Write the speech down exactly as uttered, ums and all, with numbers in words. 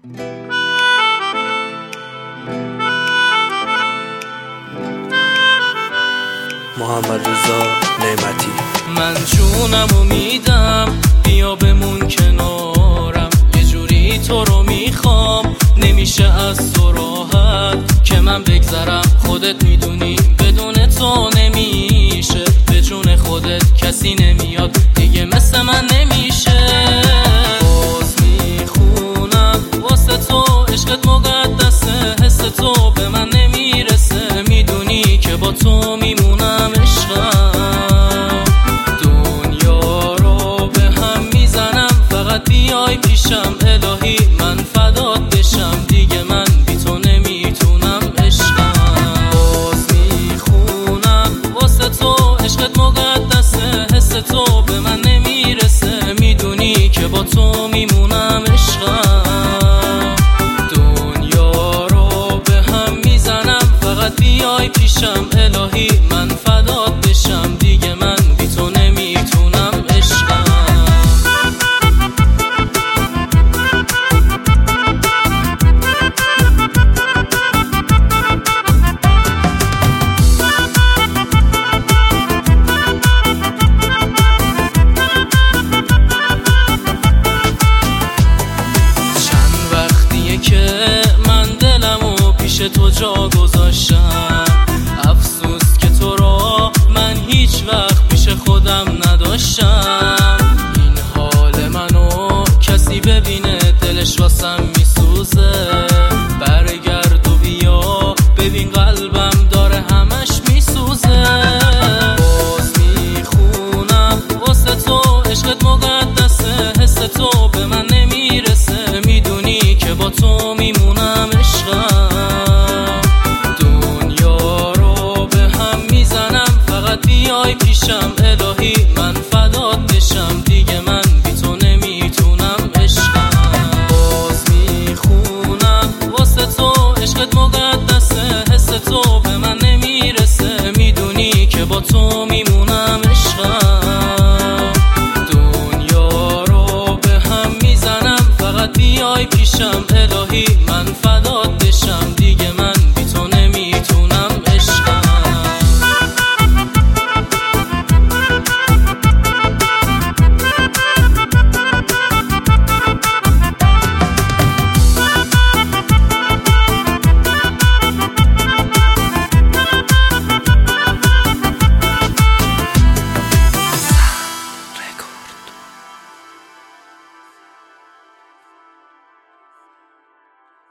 محمد رضا نعمتی. من جونمو میدم بیا بمون کنارم، یه جوری تو رو میخوام نمیشه از تو راحت که من بگذرم. خودت میدونی بدون تو نمیشه، به جون خودت کسی نمیاد دیگه مثل من نمیشه. باز میخونم واسه تو عشقت مقدسه، حس تو به من نمیرسه، میدونی که با تو میمونم عشقم. دنیا رو به هم میزنم فقط بیای پیشم، الهی من فدات بشم دیگه من بی تو نمیتونم عشقم. باز میخونم واسه تو عشقت مقدسه، حس تو به من نمیرسه، میدونی که با تو میمونم عشقم. دنیا رو به هم میزنم فقط بیای پیشم، الهی من فدات بشم دیگه من بی تو نمیتونم عشقم. تو جا گذاشتم، افسوس که تو را من هیچ وقت پیش خودم نداشتم. این حال منو کسی ببینه دلش واسم میسوزه، برگرد و بیا ببین قلبم داره همش میسوزه. باز میخونم واسه تو عشقت مقدسه، حس تو به من نمیرسه، میدونی که با تو میمونم عشقم. بیای پیشم الهی من فدات بشم دیگه من بی تو نمیتونم عشقم. باز میخونم واسه تو عشقت مقدسه، حس تو به من نمیرسه، میدونی که با تو میمونم عشقم. دنیا رو به هم میزنم فقط بیای پیشم، الهی من فدات بشم دیگه من